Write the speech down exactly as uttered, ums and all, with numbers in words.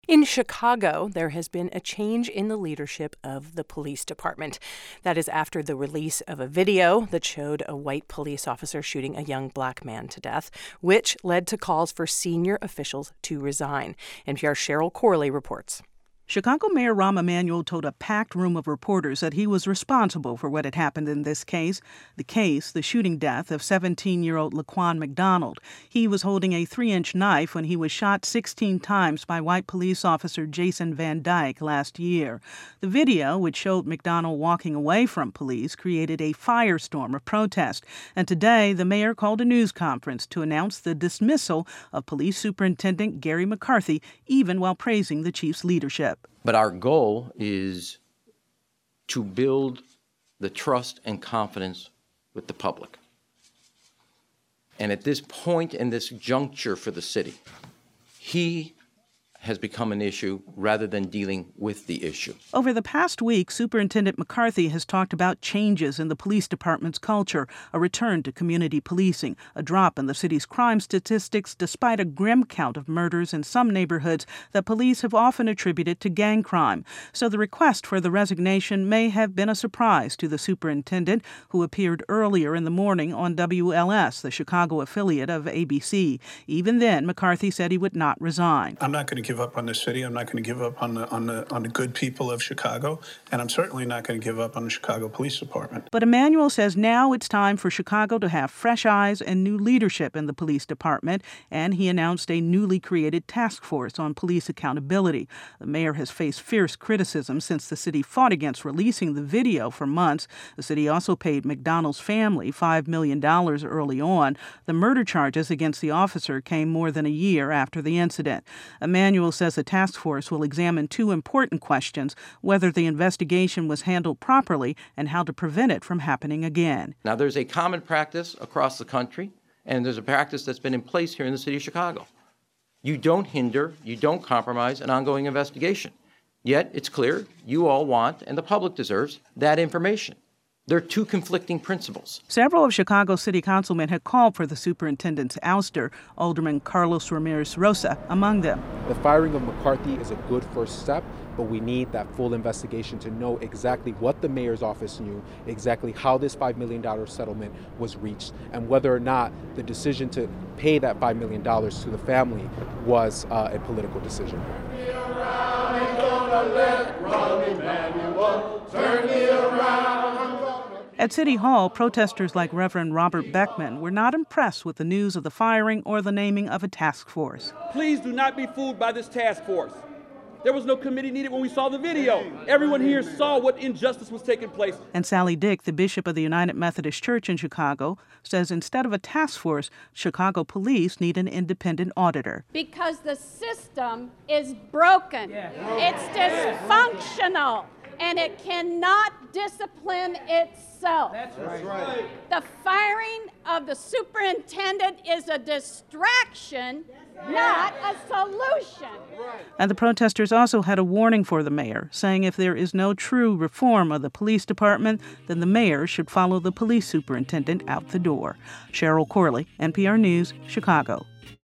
In Chicago, there has been a change in the leadership of the police department. That is after the release of a video that showed a white police officer shooting a young black man to death, which led to calls for senior officials to resign. N P R's Cheryl Corley reports. Chicago Mayor Rahm Emanuel told a packed room of reporters that he was responsible for what had happened in this case. The case, the shooting death of seventeen-year-old Laquan McDonald. He was holding a three-inch knife when he was shot sixteen times by white police officer Jason Van Dyke last year. The video, which showed McDonald walking away from police, created a firestorm of protest. And today, the mayor called a news conference to announce the dismissal of Police Superintendent Gary McCarthy, even while praising the chief's leadership. But our goal is to build the trust and confidence with the public. And at this point in this juncture for the city, he has become an issue rather than dealing with the issue. Over the past week, Superintendent McCarthy has talked about changes in the police department's culture, a return to community policing, a drop in the city's crime statistics despite a grim count of murders in some neighborhoods that police have often attributed to gang crime. So the request for the resignation may have been a surprise to the superintendent, who appeared earlier in the morning on W L S, the Chicago affiliate of A B C. Even then, McCarthy said he would not resign. I'm not going to give up on the city. I'm not going to give up on the on the on the good people of Chicago, and I'm certainly not going to give up on the Chicago Police Department. But Emanuel says now it's time for Chicago to have fresh eyes and new leadership in the police department, and he announced a newly created task force on police accountability. The mayor has faced fierce criticism since the city fought against releasing the video for months. The city also paid McDonald's family five million dollars early on. The murder charges against the officer came more than a year after the incident. Emanuel says the task force will examine two important questions: whether the investigation was handled properly and how to prevent it from happening again. Now, there's a common practice across the country, and there's a practice that's been in place here in the city of Chicago. You don't hinder, you don't compromise an ongoing investigation. Yet, it's clear you all want, and the public deserves, that information. There are two conflicting principles. Several of Chicago city councilmen had called for the superintendent's ouster, Alderman Carlos Ramirez Rosa among them. The firing of McCarthy is a good first step, but we need that full investigation to know exactly what the mayor's office knew, exactly how this five million dollars settlement was reached, and whether or not the decision to pay that five million dollars to the family was uh, a political decision. At City Hall, protesters like Reverend Robert Beckman were not impressed with the news of the firing or the naming of a task force. Please do not be fooled by this task force. There was no committee needed when we saw the video. Everyone here saw what injustice was taking place. And Sally Dick, the bishop of the United Methodist Church in Chicago, says instead of a task force, Chicago police need an independent auditor. Because the system is broken. Yeah. It's dysfunctional. And it cannot discipline itself. That's right. The firing of the superintendent is a distraction, not a solution. And the protesters also had a warning for the mayor, saying if there is no true reform of the police department, then the mayor should follow the police superintendent out the door. Cheryl Corley, N P R News, Chicago.